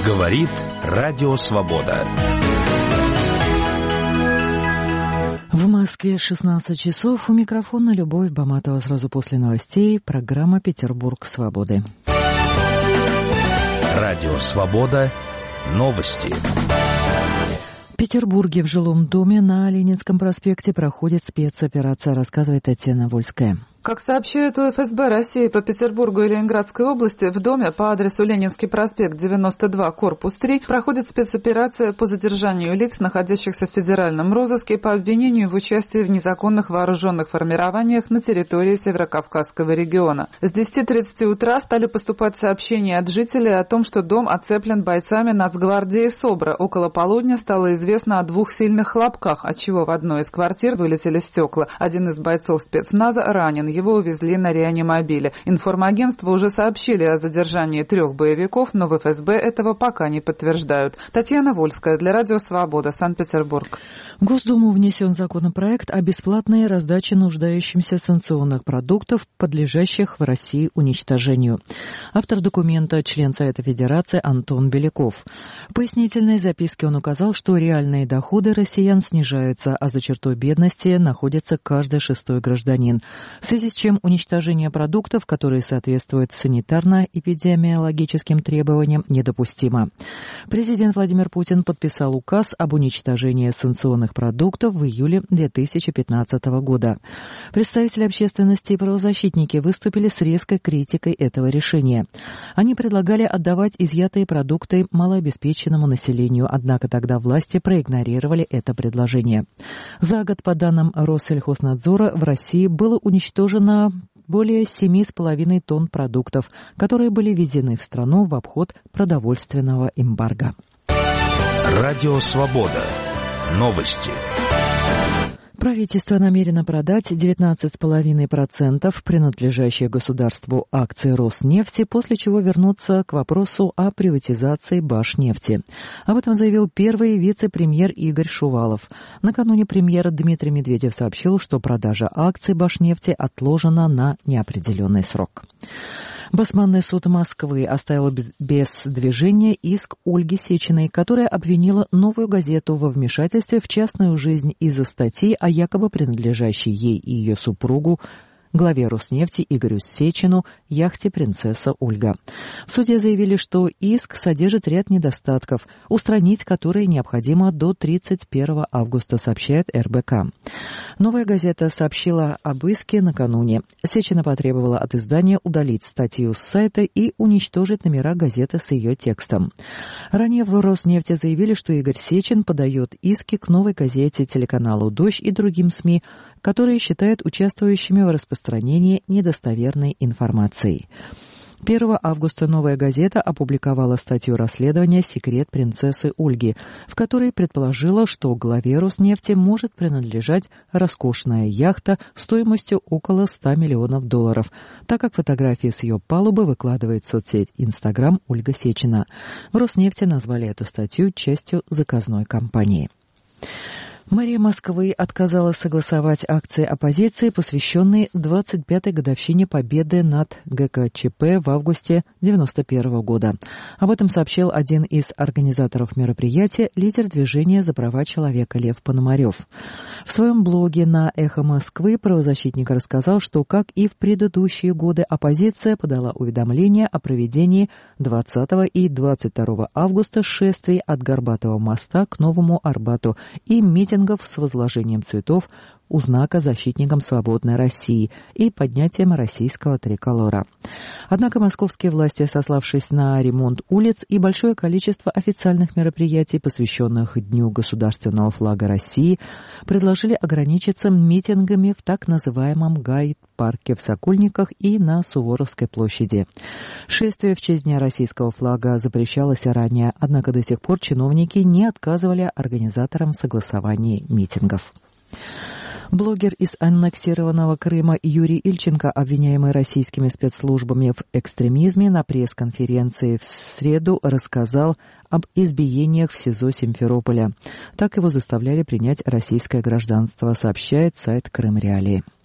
Говорит Радио Свобода. В Москве 16 часов. У микрофона Любовь Баматова. Сразу после новостей программа «Петербург свободы». Радио Свобода. Новости. В Петербурге в жилом доме на Ленинском проспекте проходит спецоперация, рассказывает Татьяна Вольская. Как сообщают у ФСБ России по Петербургу и Ленинградской области, в доме по адресу Ленинский проспект 92, корпус 3, проходит спецоперация по задержанию лиц, находящихся в федеральном розыске по обвинению в участии в незаконных вооруженных формированиях на территории Северокавказского региона. С 10:30 утра стали поступать сообщения от жителей о том, что дом оцеплен бойцами Нацгвардии СОБРа. Около полудня стало известно о 2 сильных хлопках, отчего в одной из квартир вылетели стекла. Один из бойцов спецназа ранен. Его увезли на реанимобиле. Информагентства уже сообщили о задержании 3 боевиков, но в ФСБ этого пока не подтверждают. Татьяна Вольская для Радио Свобода, Санкт-Петербург. В Госдуму внесен законопроект о бесплатной раздаче нуждающимся санкционных продуктов, подлежащих в России уничтожению. Автор документа – член Совета Федерации Антон Беляков. В пояснительной записке он указал, что реальные доходы россиян снижаются, а за чертой бедности находится каждый 6-й гражданин. В связи с чем уничтожение продуктов, которые соответствуют санитарно-эпидемиологическим требованиям, недопустимо. Президент Владимир Путин подписал указ об уничтожении санкционных продуктов в июле 2015 года. Представители общественности и правозащитники выступили с резкой критикой этого решения. Они предлагали отдавать изъятые продукты малообеспеченному населению, однако тогда власти проигнорировали это предложение. За год, по данным Россельхознадзора, в России было уничтожено более 7,5 тонн продуктов, которые были ввезены в страну в обход продовольственного эмбарго. Радио Свобода. Новости. Правительство намерено продать 19,5% принадлежащих государству акций Роснефти, после чего вернуться к вопросу о приватизации Башнефти. Об этом заявил первый вице-премьер Игорь Шувалов. Накануне премьер Дмитрий Медведев сообщил, что продажа акций Башнефти отложена на неопределенный срок. Басманный суд Москвы оставил без движения иск Ольги Сечиной, которая обвинила «Новую газету» во вмешательстве в частную жизнь из-за статьи о якобы принадлежащей ей и ее супругу, главе Роснефти Игорю Сечину, яхте «Принцесса Ольга». В суде заявили, что иск содержит ряд недостатков, устранить которые необходимо до 31 августа, сообщает РБК. «Новая газета» сообщила об иске накануне. Сечина потребовала от издания удалить статью с сайта и уничтожить номера газеты с ее текстом. Ранее в Роснефти заявили, что Игорь Сечин подает иски к «Новой газете», телеканалу «Дождь» и другим СМИ, которые считают участвующими в распространении недостоверной информации. 1 августа «Новая газета» опубликовала статью расследования «Секрет принцессы Ольги», в которой предположила, что главе Роснефти может принадлежать роскошная яхта стоимостью около $100 миллионов, так как фотографии с ее палубы выкладывает в соцсеть Инстаграм Ольга Сечина. В Роснефти назвали эту статью частью заказной кампании. Мэрия Москвы отказалась согласовать акции оппозиции, посвященные 25-й годовщине победы над ГКЧП в августе 1991 года. Об этом сообщил один из организаторов мероприятия, лидер движения за права человека Лев Пономарев. В своем блоге на «Эхо Москвы» правозащитник рассказал, что, как и в предыдущие годы, оппозиция подала уведомление о проведении 20 и 22 августа шествий от Горбатого моста к Новому Арбату и митингов с возложением цветов у знака защитникам свободной России и поднятием российского триколора. Однако московские власти, сославшись на ремонт улиц и большое количество официальных мероприятий, посвященных Дню государственного флага России, предложили ограничиться митингами в так называемом гайд-парке в Сокольниках и на Суворовской площади. Шествие в честь Дня российского флага запрещалось ранее, однако до сих пор чиновники не отказывали организаторам в согласовании митингов. Блогер из аннексированного Крыма Юрий Ильченко, обвиняемый российскими спецслужбами в экстремизме, на пресс-конференции в среду рассказал об избиениях в СИЗО Симферополя. Так его заставляли принять российское гражданство, сообщает сайт Крым Реалии.